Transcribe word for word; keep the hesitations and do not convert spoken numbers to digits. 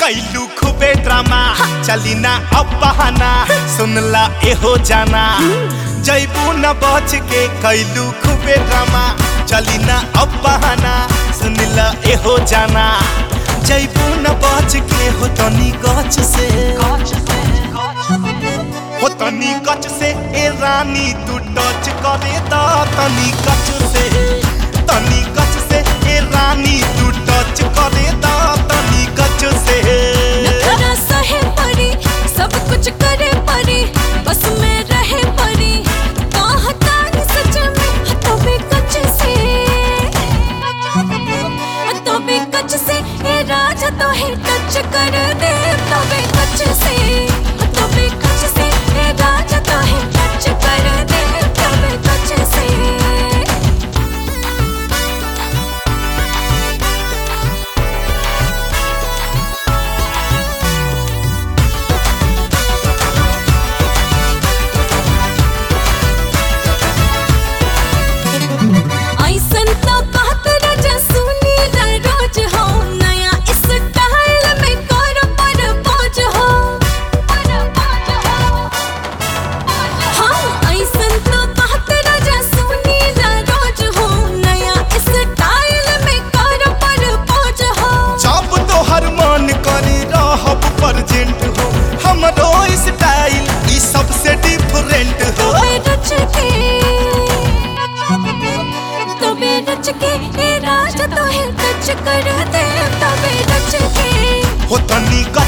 कैलू खूबे ड्रामा चली ना अब बहाना सुनला एहो जाना जैबू न बच के कैलू खूबे ड्रामा चली ना अब बहाना सुनला एहो जाना जैबू न बच के हो तनी गच से हो तनी गच से ए रानी तू टच करे दा तनी गच से तनी गच से ए रानी तू टच करे दा तनी गच से नखरा सहे परी सब कुछ करे परी बस में रहे परी कहता नहीं सच में हथों पे कच से हथों पे कच से ए राजा तो है टच कर दे हथों पे कच से हथों पे कच से ए राजा तो है टच कर दे हथों पे कच से अर्जेंट हो हमरो स्टाइल ई सबसे डिफरेंट हो रच के तबे रच के ए राजा तो है टच कर दे तबे रच के हो तनी